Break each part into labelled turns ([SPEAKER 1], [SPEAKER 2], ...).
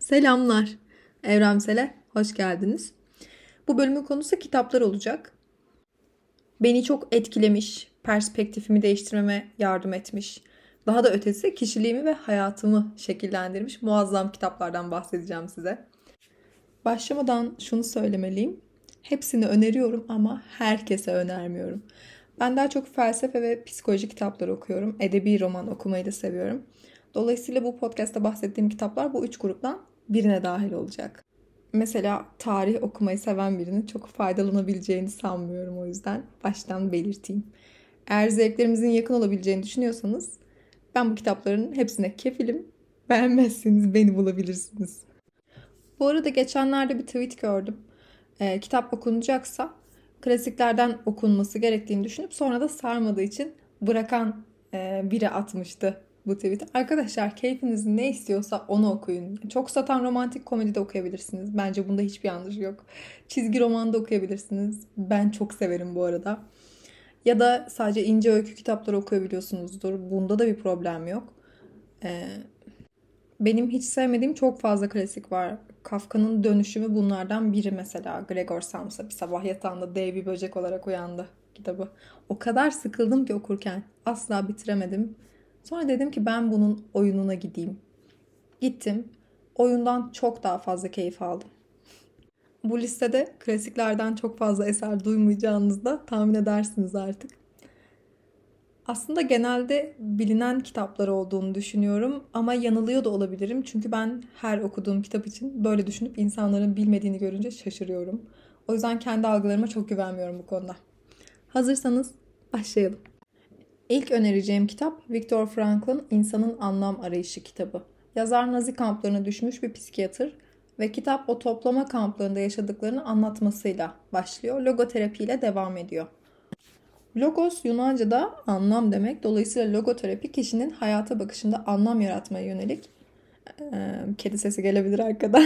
[SPEAKER 1] Selamlar. Evremsel'e hoş geldiniz. Bu bölümün konusu kitaplar olacak. Beni çok etkilemiş, perspektifimi değiştirmeme yardım etmiş. Daha da ötesi kişiliğimi ve hayatımı şekillendirmiş muazzam kitaplardan bahsedeceğim size. Başlamadan şunu söylemeliyim. Hepsini öneriyorum ama herkese önermiyorum. Ben daha çok felsefe ve psikoloji kitapları okuyorum. Edebi roman okumayı da seviyorum. Dolayısıyla bu podcast'ta bahsettiğim kitaplar bu üç gruptan birine dahil olacak. Mesela tarih okumayı seven birinin çok faydalanabileceğini sanmıyorum, o yüzden baştan belirteyim. Eğer zevklerimizin yakın olabileceğini düşünüyorsanız ben bu kitapların hepsine kefilim. Beğenmezseniz beni bulabilirsiniz. Bu arada geçenlerde bir tweet gördüm. Kitap okunacaksa klasiklerden okunması gerektiğini düşünüp sonra da sarmadığı için bırakan biri atmıştı bu tweet'i. Arkadaşlar, keyfiniz ne istiyorsa onu okuyun. Çok satan romantik komedi de okuyabilirsiniz. Bence bunda hiçbir yanlış yok. Çizgi roman da okuyabilirsiniz. Ben çok severim bu arada. Ya da sadece ince öykü kitapları okuyabiliyorsunuzdur. Bunda da bir problem yok. Ee, Benim hiç sevmediğim çok fazla klasik var. Kafka'nın Dönüşümü bunlardan biri mesela. Gregor Samsa bir sabah yatağında dev bir böcek olarak uyandı kitabı. O kadar sıkıldım ki okurken. Asla bitiremedim. Sonra dedim ki ben bunun oyununa gideyim. Gittim. Oyundan çok daha fazla keyif aldım. Bu listede klasiklerden çok fazla eser duymayacağınızı da tahmin edersiniz artık. Aslında genelde bilinen kitaplar olduğunu düşünüyorum ama yanılıyor da olabilirim. Çünkü ben her okuduğum kitap için böyle düşünüp insanların bilmediğini görünce şaşırıyorum. O yüzden kendi algılarıma çok güvenmiyorum bu konuda. Hazırsanız başlayalım. İlk önereceğim kitap Viktor Frankl'ın İnsanın Anlam Arayışı kitabı. Yazar Nazi kamplarına düşmüş bir psikiyatr ve kitap o toplama kamplarında yaşadıklarını anlatmasıyla başlıyor. Logoterapi ile devam ediyor. Logos Yunanca'da anlam demek. Dolayısıyla logoterapi kişinin hayata bakışında anlam yaratmaya yönelik. Kedi sesi gelebilir arkadan.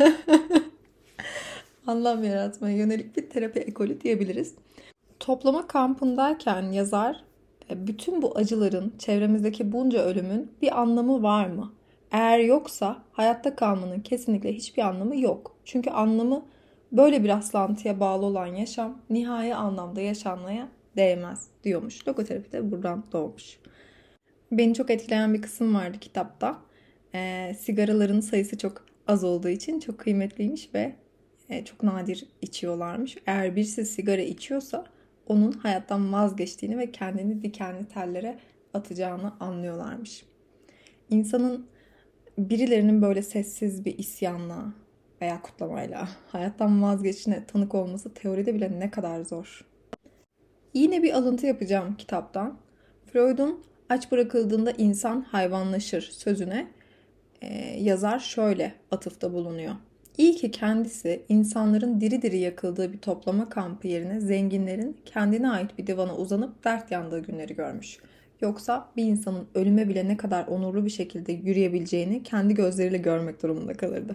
[SPEAKER 1] Anlam yaratmaya yönelik bir terapi ekolü diyebiliriz. Toplama kampındayken yazar bütün bu acıların, çevremizdeki bunca ölümün bir anlamı var mı? Eğer yoksa hayatta kalmanın kesinlikle hiçbir anlamı yok. Çünkü anlamı böyle bir rastlantıya bağlı olan yaşam nihai anlamda yaşanmaya değmez diyormuş. Logoterapi de buradan doğmuş. Beni çok etkileyen bir kısım vardı kitapta. Sigaraların sayısı çok az olduğu için çok kıymetliymiş ve çok nadir içiyorlarmış. Eğer birisi sigara içiyorsa onun hayattan vazgeçtiğini ve kendini dikenli tellere atacağını anlıyorlarmış. İnsanın birilerinin böyle sessiz bir isyanla veya kutlamayla hayattan vazgeçine tanık olması teoride bile ne kadar zor. Yine bir alıntı yapacağım kitaptan. Freud'un aç bırakıldığında insan hayvanlaşır sözüne yazar şöyle atıfta bulunuyor. İyi ki kendisi insanların diri diri yakıldığı bir toplama kampı yerine zenginlerin kendine ait bir divana uzanıp dert yandığı günleri görmüş. Yoksa bir insanın ölüme bile ne kadar onurlu bir şekilde yürüyebileceğini kendi gözleriyle görmek durumunda kalırdı.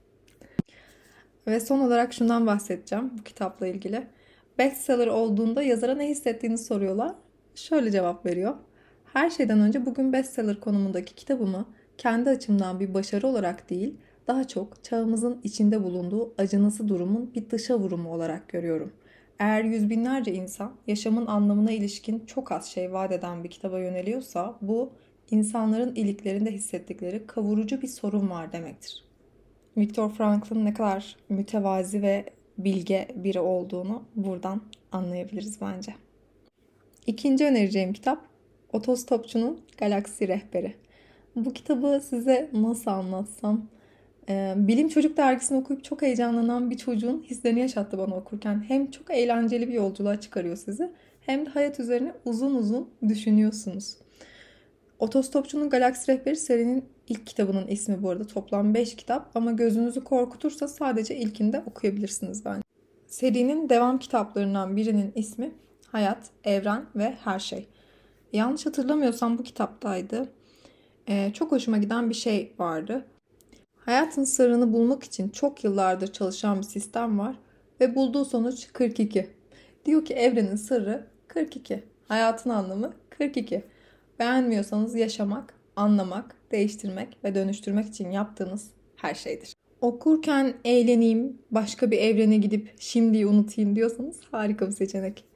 [SPEAKER 1] Ve son olarak şundan bahsedeceğim bu kitapla ilgili. Bestseller olduğunda yazara ne hissettiğini soruyorlar. Şöyle cevap veriyor. Her şeyden önce bugün bestseller konumundaki kitabımı kendi açımdan bir başarı olarak değil, daha çok çağımızın içinde bulunduğu acınası durumun bir dışa vurumu olarak görüyorum. Eğer yüz binlerce insan yaşamın anlamına ilişkin çok az şey vaat eden bir kitaba yöneliyorsa bu insanların iliklerinde hissettikleri kavurucu bir sorun var demektir. Viktor Frankl'ın ne kadar mütevazi ve bilge biri olduğunu buradan anlayabiliriz bence. İkinci önereceğim kitap Otostopçunun Galaksi Rehberi. Bu kitabı size nasıl anlatsam? Bilim Çocuk dergisini okuyup çok heyecanlanan bir çocuğun hislerini yaşattı bana okurken. Hem çok eğlenceli bir yolculuğa çıkarıyor sizi hem de hayat üzerine uzun uzun düşünüyorsunuz. Otostopçunun Galaksi Rehberi serinin ilk kitabının ismi bu arada. Toplam 5 kitap ama gözünüzü korkutursa sadece ilkinde okuyabilirsiniz bence. Serinin devam kitaplarından birinin ismi Hayat, Evren ve Her Şey. Yanlış hatırlamıyorsam bu kitaptaydı. Çok hoşuma giden bir şey vardı. Hayatın sırrını bulmak için çok yıllardır çalışan bir sistem var ve bulduğu sonuç 42. Diyor ki evrenin sırrı 42. Hayatın anlamı 42. Beğenmiyorsanız yaşamak, anlamak, değiştirmek ve dönüştürmek için yaptığınız her şeydir. Okurken eğleneyim, başka bir evrene gidip şimdiyi unutayım diyorsanız harika bir seçenek.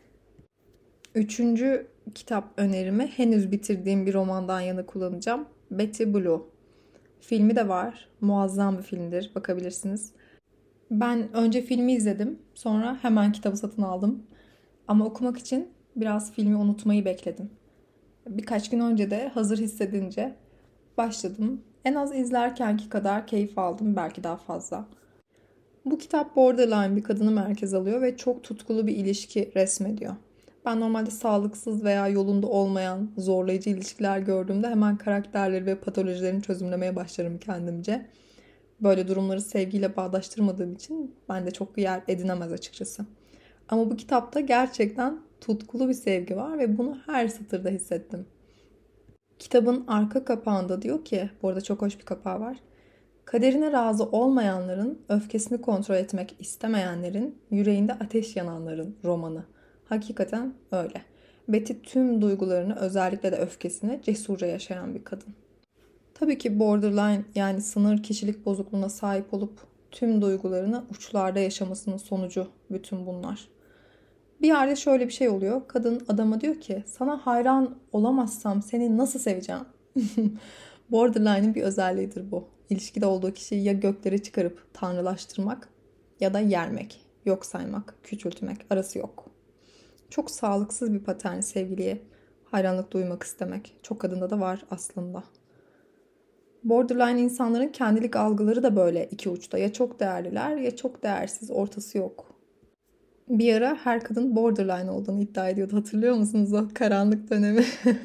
[SPEAKER 1] Üçüncü kitap önerimi henüz bitirdiğim bir romandan yana kullanacağım. Betty Blue. Filmi de var. Muazzam bir filmdir. Bakabilirsiniz. Ben önce filmi izledim. Sonra hemen kitabı satın aldım. Ama okumak için biraz filmi unutmayı bekledim. Birkaç gün önce de hazır hissedince başladım. En az izlerkenki kadar keyif aldım. Belki daha fazla. Bu kitap borderline bir kadını merkez alıyor ve çok tutkulu bir ilişki resmediyor. Ben normalde sağlıksız veya yolunda olmayan zorlayıcı ilişkiler gördüğümde hemen karakterleri ve patolojilerini çözümlemeye başlarım kendimce. Böyle durumları sevgiyle bağdaştırmadığım için ben de çok yer edinemez açıkçası. Ama bu kitapta gerçekten tutkulu bir sevgi var ve bunu her satırda hissettim. Kitabın arka kapağında diyor ki, bu arada çok hoş bir kapağı var. Kaderine razı olmayanların, öfkesini kontrol etmek istemeyenlerin, yüreğinde ateş yananların romanı. Hakikaten öyle. Betty tüm duygularını, özellikle de öfkesini cesurca yaşayan bir kadın. Tabii ki borderline yani sınır kişilik bozukluğuna sahip olup tüm duygularını uçlarda yaşamasının sonucu bütün bunlar. Bir yerde şöyle bir şey oluyor. Kadın adama diyor ki sana hayran olamazsam seni nasıl seveceğim? Borderline'ın bir özelliğidir bu. İlişkide olduğu kişiyi ya göklere çıkarıp tanrılaştırmak ya da yermek, yok saymak, küçültmek arası yok. Çok sağlıksız bir patern sevgiliye hayranlık duymak istemek. Çok kadında da var aslında. Borderline insanların kendilik algıları da böyle iki uçta. Ya çok değerliler ya çok değersiz, ortası yok. Bir ara her kadın borderline olduğunu iddia ediyordu. Hatırlıyor musunuz o karanlık dönemi?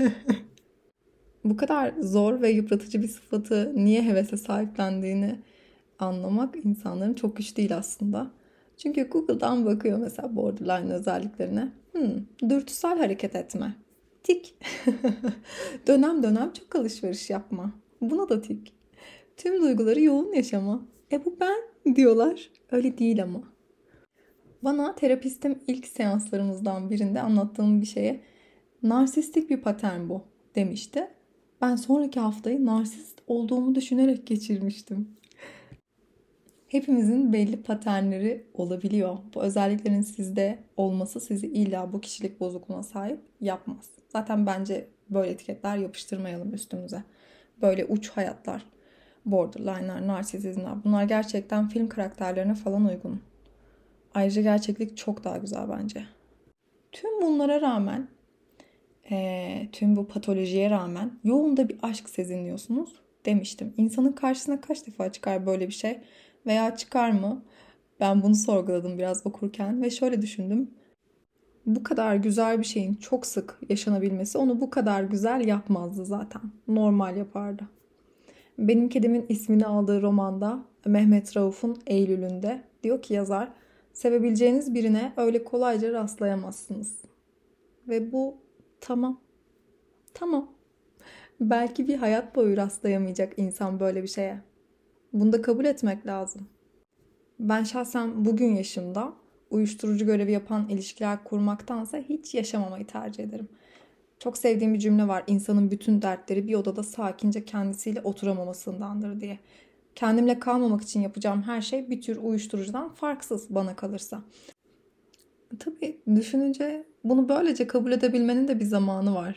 [SPEAKER 1] Bu kadar zor ve yıpratıcı bir sıfatı niye hevese sahiplendiğini anlamak insanların çok güç değil aslında. Çünkü Google'dan bakıyor mesela borderline özelliklerine. Dürtüsel hareket etme. Tik. Dönem dönem çok alışveriş yapma. Buna da tik. Tüm duyguları yoğun yaşama. Bu ben diyorlar. Öyle değil ama. Bana terapistim ilk seanslarımızdan birinde anlattığım bir şeye narsistik bir patern bu demişti. Ben sonraki haftayı narsist olduğumu düşünerek geçirmiştim. Hepimizin belli paternleri olabiliyor. Bu özelliklerin sizde olması sizi illa bu kişilik bozukluğuna sahip yapmaz. Zaten bence böyle etiketler yapıştırmayalım üstümüze. Böyle uç hayatlar, borderline'lar, narsizmler bunlar gerçekten film karakterlerine falan uygun. Ayrıca gerçeklik çok daha güzel bence. Tüm bunlara rağmen, tüm bu patolojiye rağmen yoğun da bir aşk sezinliyorsunuz demiştim. İnsanın karşısına kaç defa çıkar böyle bir şey? Veya çıkar mı? Ben bunu sorguladım biraz okurken ve şöyle düşündüm. Bu kadar güzel bir şeyin çok sık yaşanabilmesi onu bu kadar güzel yapmazdı zaten. Normal yapardı. Benim Kedimin ismini aldığı romanda Mehmet Rauf'un Eylül'ünde diyor ki yazar, sevebileceğiniz birine öyle kolayca rastlayamazsınız. Ve bu tamam. Tamam. Belki bir hayat boyu rastlayamayacak insan böyle bir şeye. Bunu da kabul etmek lazım. Ben şahsen bugün yaşımda uyuşturucu görevi yapan ilişkiler kurmaktansa hiç yaşamamayı tercih ederim. Çok sevdiğim bir cümle var. İnsanın bütün dertleri bir odada sakince kendisiyle oturamamasındandır diye. Kendimle kalmamak için yapacağım her şey bir tür uyuşturucudan farksız bana kalırsa. Tabii düşününce bunu böylece kabul edebilmenin de bir zamanı var.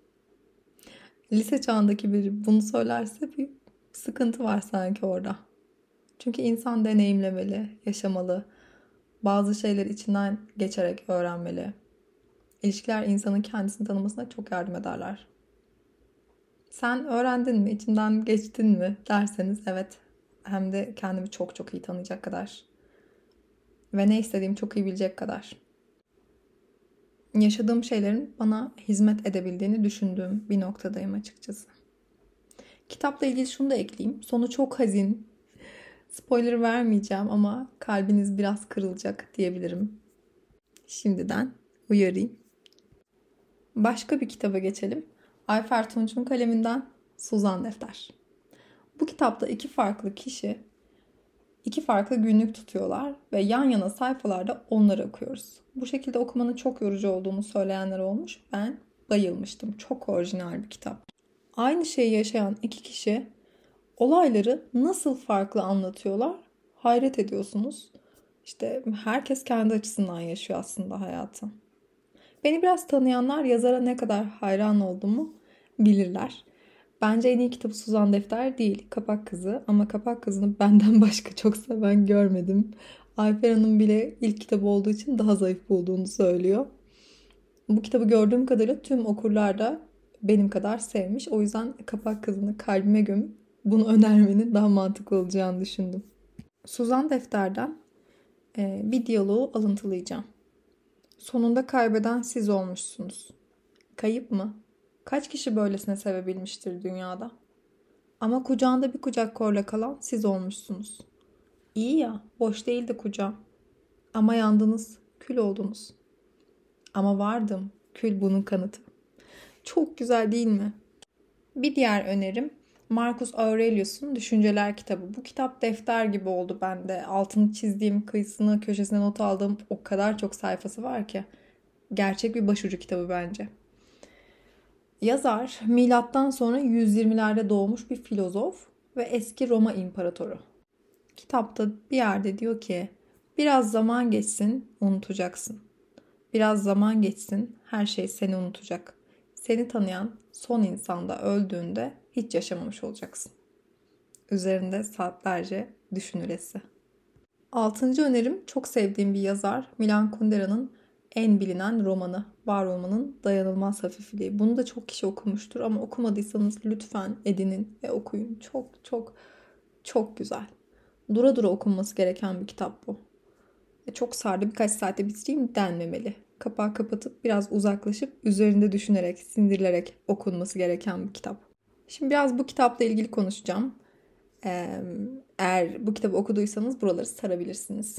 [SPEAKER 1] Lise çağındaki biri bunu söylerse bir sıkıntı var sanki orada. Çünkü insan deneyimlemeli, yaşamalı. Bazı şeyleri içinden geçerek öğrenmeli. İlişkiler insanın kendisini tanımasına çok yardım ederler. Sen öğrendin mi, içinden geçtin mi derseniz evet. Hem de kendimi çok çok iyi tanıyacak kadar. Ve ne istediğimi çok iyi bilecek kadar. Yaşadığım şeylerin bana hizmet edebildiğini düşündüğüm bir noktadayım açıkçası. Kitapla ilgili şunu da ekleyeyim. Sonu çok hazin. Spoiler vermeyeceğim ama kalbiniz biraz kırılacak diyebilirim. Şimdiden uyarayım. Başka bir kitaba geçelim. Ayfer Tunç'un kaleminden Suzan Defter. Bu kitapta iki farklı kişi iki farklı günlük tutuyorlar ve yan yana sayfalarda onları okuyoruz. Bu şekilde okumanın çok yorucu olduğunu söyleyenler olmuş. Ben bayılmıştım. Çok orijinal bir kitap. Aynı şeyi yaşayan iki kişi Olayları nasıl farklı anlatıyorlar? Hayret ediyorsunuz. İşte herkes kendi açısından yaşıyor aslında hayatı. Beni biraz tanıyanlar yazara ne kadar hayran olduğumu bilirler. Bence en iyi kitabı Suzan Defter değil, Kapak Kızı. Ama Kapak Kızı'nı benden başka çok seven görmedim. Ayfer Hanım bile ilk kitabı olduğu için daha zayıf bulduğunu söylüyor. Bu kitabı gördüğüm kadarıyla tüm okurlar da benim kadar sevmiş. O yüzden Kapak Kızı'nı kalbime gömüp bunu önermenin daha mantıklı olacağını düşündüm. Suzan Defter'den bir diyaloğu alıntılayacağım. Sonunda kaybeden siz olmuşsunuz. Kayıp mı? Kaç kişi böylesine sevebilmiştir dünyada? Ama kucağında bir kucak korla kalan siz olmuşsunuz. İyi ya, boş değildi kucağım. Ama yandınız, kül oldunuz. Ama vardım, kül bunun kanıtı. Çok güzel değil mi? Bir diğer önerim Marcus Aurelius'un Düşünceler kitabı. Bu kitap defter gibi oldu bende. Altını çizdiğim, kıyısını, köşesine not aldığım o kadar çok sayfası var ki. Gerçek bir başucu kitabı bence. Yazar milattan sonra 120'lerde doğmuş bir filozof ve eski Roma imparatoru. Kitapta bir yerde diyor ki biraz zaman geçsin unutacaksın. Biraz zaman geçsin her şey seni unutacak. Seni tanıyan son insan da öldüğünde hiç yaşamamış olacaksın. Üzerinde saatlerce düşünülesi. Altıncı önerim çok sevdiğim bir yazar Milan Kundera'nın en bilinen romanı Var Olmanın Dayanılmaz Hafifliği. Bunu da çok kişi okumuştur ama okumadıysanız lütfen edinin ve okuyun. Çok çok çok güzel. Dura dura okunması gereken bir kitap bu. Çok sardı, birkaç saatte bitireyim denmemeli. Kapağı kapatıp biraz uzaklaşıp üzerinde düşünerek, sindirilerek okunması gereken bir kitap. Şimdi biraz bu kitapla ilgili konuşacağım. Eğer bu kitabı okuduysanız buraları sarabilirsiniz.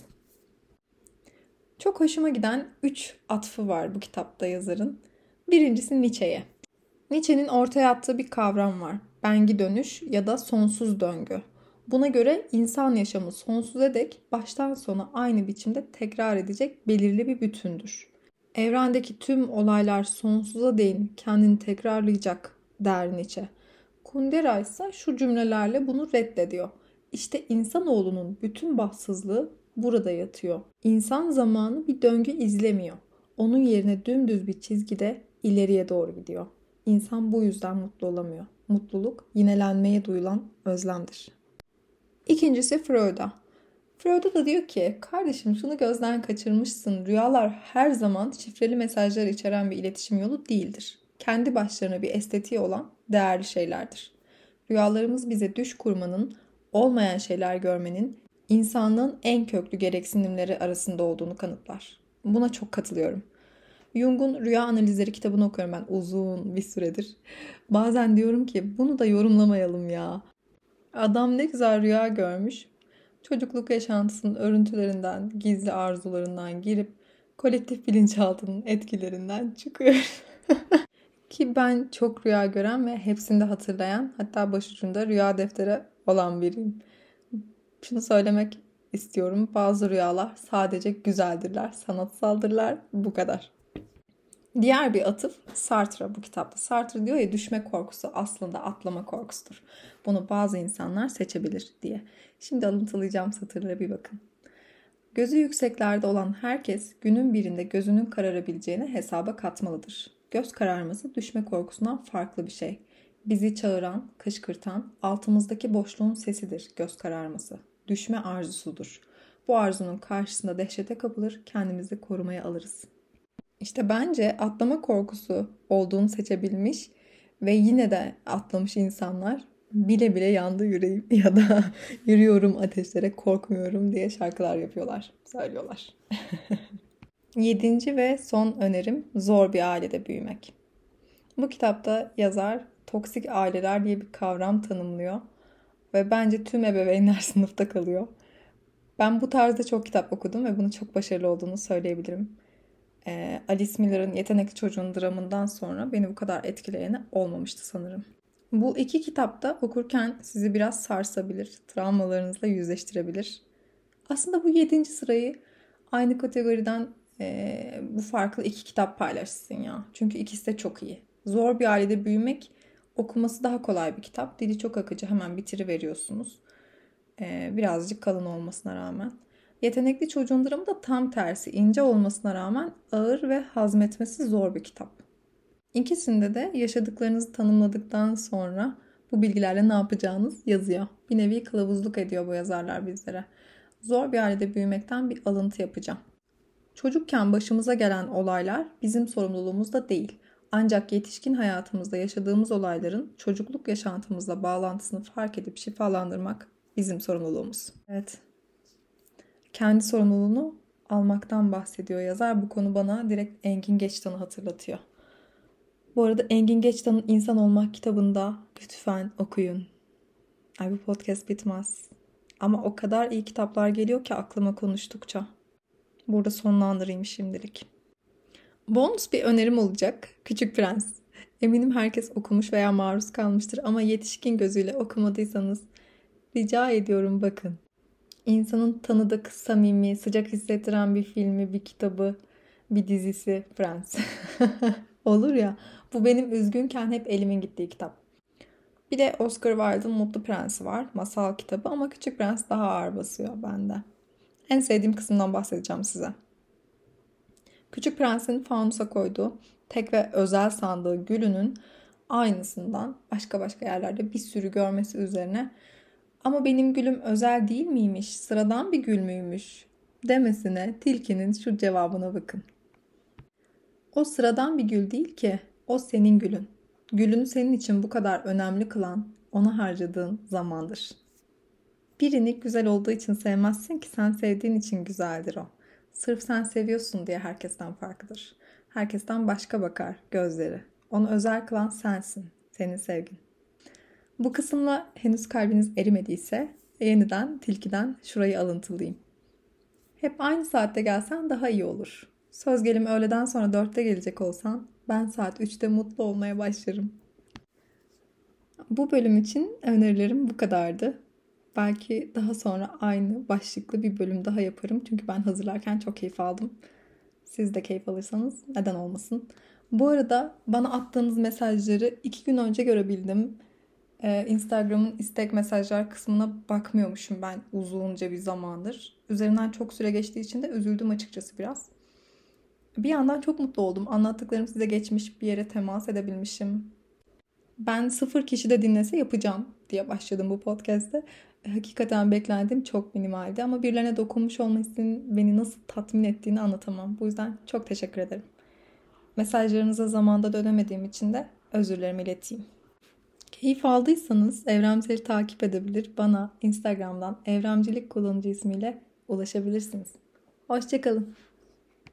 [SPEAKER 1] Çok hoşuma giden 3 atfı var bu kitapta yazarın. Birincisi Nietzsche'ye. Nietzsche'nin ortaya attığı bir kavram var. Bengi dönüş ya da sonsuz döngü. Buna göre insan yaşamı sonsuza dek baştan sona aynı biçimde tekrar edecek belirli bir bütündür. Evrendeki tüm olaylar sonsuza değin kendini tekrarlayacak der Nietzsche. Kundera ise şu cümlelerle bunu reddediyor. İşte insanoğlunun bütün bahtsızlığı burada yatıyor. İnsan zamanı bir döngü izlemiyor. Onun yerine dümdüz bir çizgide ileriye doğru gidiyor. İnsan bu yüzden mutlu olamıyor. Mutluluk yinelenmeye duyulan özlemdir. İkincisi Freud'a. Freud'a da diyor ki kardeşim şunu gözden kaçırmışsın. Rüyalar her zaman şifreli mesajlar içeren bir iletişim yolu değildir. Kendi başlarına bir estetiği olan değerli şeylerdir. Rüyalarımız bize düş kurmanın, olmayan şeyler görmenin, insanlığın en köklü gereksinimleri arasında olduğunu kanıtlar. Buna çok katılıyorum. Jung'un Rüya Analizleri kitabını okuyorum ben uzun bir süredir. Bazen diyorum ki bunu da yorumlamayalım ya. Adam ne güzel rüya görmüş. Çocukluk yaşantısının örüntülerinden, gizli arzularından girip kolektif bilinçaltının etkilerinden çıkıyor. Ki ben çok rüya gören ve hepsini de hatırlayan, hatta başucunda rüya defteri olan biriyim. Şunu söylemek istiyorum. Bazı rüyalar sadece güzeldirler, sanatsaldırlar. Bu kadar. Diğer bir atıf Sartre bu kitapta. Sartre diyor ya düşme korkusu aslında atlama korkusudur. Bunu bazı insanlar seçebilir diye. Şimdi alıntılayacağım satırlara bir bakın. Gözü yükseklerde olan herkes günün birinde gözünün kararabileceğini hesaba katmalıdır. Göz kararması düşme korkusundan farklı bir şey. Bizi çağıran, kışkırtan, altımızdaki boşluğun sesidir göz kararması. Düşme arzusudur. Bu arzunun karşısında dehşete kapılır, kendimizi korumaya alırız. İşte bence atlama korkusu olduğunu seçebilmiş ve yine de atlamış insanlar bile bile yandı yüreğim ya da yürüyorum ateşlere korkmuyorum diye şarkılar yapıyorlar, söylüyorlar. Yedinci ve son önerim zor bir ailede büyümek. Bu kitapta yazar toksik aileler diye bir kavram tanımlıyor ve bence tüm ebeveynler sınıfta kalıyor. Ben bu tarzda çok kitap okudum ve bunun çok başarılı olduğunu söyleyebilirim. Alice Miller'ın Yetenekli Çocuğun dramından sonra beni bu kadar etkileyeni olmamıştı sanırım. Bu iki kitap da okurken sizi biraz sarsabilir, travmalarınızla yüzleştirebilir. Aslında bu 7. sırayı aynı kategoriden bu farklı iki kitap paylaşsın ya. Çünkü ikisi de çok iyi. Zor bir ailede büyümek Okuması daha kolay bir kitap. Dili çok akıcı, hemen bitiriveriyorsunuz. Birazcık kalın olmasına rağmen. Yetenekli Çocuğun Dramı da tam tersi. İnce olmasına rağmen ağır ve hazmetmesi zor bir kitap. İkisinde de yaşadıklarınızı tanımladıktan sonra bu bilgilerle ne yapacağınız yazıyor. Bir nevi kılavuzluk ediyor bu yazarlar bizlere. Zor bir ailede büyümekten bir alıntı yapacağım. Çocukken başımıza gelen olaylar bizim sorumluluğumuzda değil. Ancak yetişkin hayatımızda yaşadığımız olayların çocukluk yaşantımızla bağlantısını fark edip şifalandırmak bizim sorumluluğumuz. Evet. Kendi sorumluluğunu almaktan bahsediyor yazar. Bu konu bana direkt Engin Geçtan'ı hatırlatıyor. Bu arada Engin Geçtan'ın İnsan Olmak kitabında lütfen okuyun. Ay, bu podcast bitmez. Ama o kadar iyi kitaplar geliyor ki aklıma konuştukça. Burada sonlandırayım şimdilik. Bonus bir önerim olacak. Küçük Prens. Eminim herkes okumuş veya maruz kalmıştır ama yetişkin gözüyle okumadıysanız rica ediyorum bakın. İnsanın tanıdık, samimi, sıcak hissettiren bir filmi, bir kitabı, bir dizisi Prens. Olur ya. Bu benim üzgünken hep elimin gittiği kitap. Bir de Oscar Wilde'ın Mutlu Prensi var. Masal kitabı ama Küçük Prens daha ağır basıyor bende. En sevdiğim kısımdan bahsedeceğim size. Küçük Prens'in fanusa koyduğu tek ve özel sandığı gülünün aynısından başka yerlerde bir sürü görmesi üzerine ama benim gülüm özel değil miymiş, sıradan bir gül müymüş demesine tilkinin şu cevabına bakın. O sıradan bir gül değil ki, o senin gülün. Gülünü senin için bu kadar önemli kılan ona harcadığın zamandır. Birini güzel olduğu için sevmezsin ki, sen sevdiğin için güzeldir o. Sırf sen seviyorsun diye herkesten farklıdır. Herkesten başka bakar gözleri. Onu özel kılan sensin, senin sevgin. Bu kısımla henüz kalbiniz erimediyse yeniden tilkiden şurayı alıntılayayım. Hep aynı saatte gelsen daha iyi olur. Söz gelimi öğleden sonra 4'te gelecek olsan ben saat 3'te mutlu olmaya başlarım. Bu bölüm için önerilerim bu kadardı. Belki daha sonra aynı başlıklı bir bölüm daha yaparım. Çünkü ben hazırlarken çok keyif aldım. Siz de keyif alırsanız neden olmasın. Bu arada bana attığınız mesajları 2 gün önce görebildim. Instagram'ın istek mesajlar kısmına bakmıyormuşum ben uzunca bir zamandır. Üzerinden çok süre geçtiği için de üzüldüm açıkçası biraz. Bir yandan çok mutlu oldum. Anlattıklarım size geçmiş, bir yere temas edebilmişim. Ben 0 kişi de dinlese yapacağım diye başladım bu podcast'te. Hakikaten beklentim çok minimaldi ama birilerine dokunmuş olmasının beni nasıl tatmin ettiğini anlatamam. Bu yüzden çok teşekkür ederim. Mesajlarınıza zamanda dönemediğim için de özürlerimi ileteyim. Keyif aldıysanız Evremsel'i takip edebilir, bana Instagram'dan Evremcilik kullanıcı ismiyle ulaşabilirsiniz. Hoşça kalın.